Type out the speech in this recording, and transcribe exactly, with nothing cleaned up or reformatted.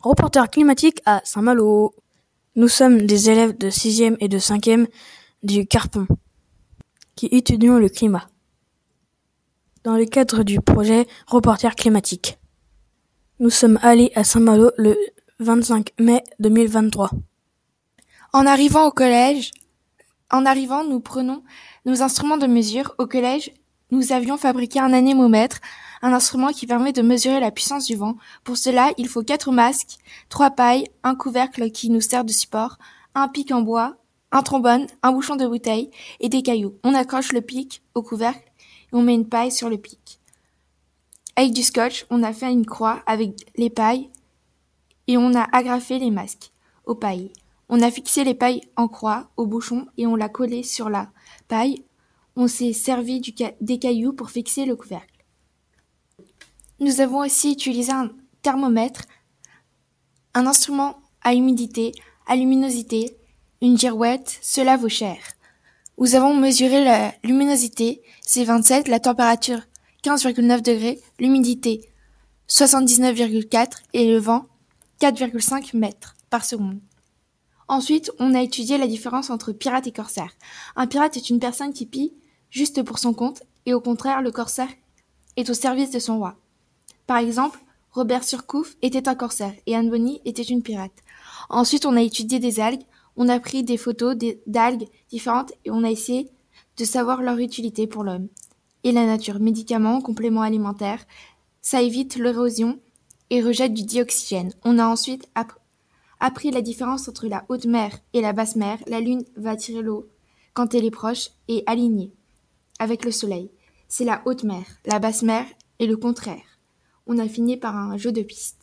Reporter climatique à Saint-Malo. Nous sommes des élèves de sixième et de cinquième du Carpon qui étudions le climat dans le cadre du projet Reporter climatique. Nous sommes allés à Saint-Malo le vingt-cinq mai deux mille vingt-trois. En arrivant au collège, en arrivant, nous prenons nos instruments de mesure. Au collège, nous avions fabriqué un anémomètre, un instrument qui permet de mesurer la puissance du vent. Pour cela, il faut quatre masques, trois pailles, un couvercle qui nous sert de support, un pic en bois, un trombone, un bouchon de bouteille et des cailloux. On accroche le pic au couvercle et on met une paille sur le pic. Avec du scotch, on a fait une croix avec les pailles et on a agrafé les masques aux pailles. On a fixé les pailles en croix au bouchon et on l'a collé sur la paille. On s'est servi du ca- des cailloux pour fixer le couvercle. Nous avons aussi utilisé un thermomètre, un instrument à humidité, à luminosité, une girouette, cela vaut cher. Nous avons mesuré la luminosité, c'est vingt-sept, la température quinze virgule neuf degrés, l'humidité soixante-dix-neuf virgule quatre et le vent quatre virgule cinq mètres par seconde. Ensuite, on a étudié la différence entre pirate et corsaire. Un pirate est une personne qui pille juste pour son compte et au contraire, le corsaire est au service de son roi. Par exemple, Robert Surcouf était un corsaire et Anne Bonny était une pirate. Ensuite, on a étudié des algues, on a pris des photos d'algues différentes et on a essayé de savoir leur utilité pour l'homme et la nature. Médicaments, compléments alimentaires, ça évite l'érosion et rejette du dioxygène. On a ensuite appris Appris la différence entre la haute mer et la basse mer. La lune va tirer l'eau quand elle est proche et alignée avec le soleil. C'est la haute mer. La basse mer est le contraire. On a fini par un jeu de pistes.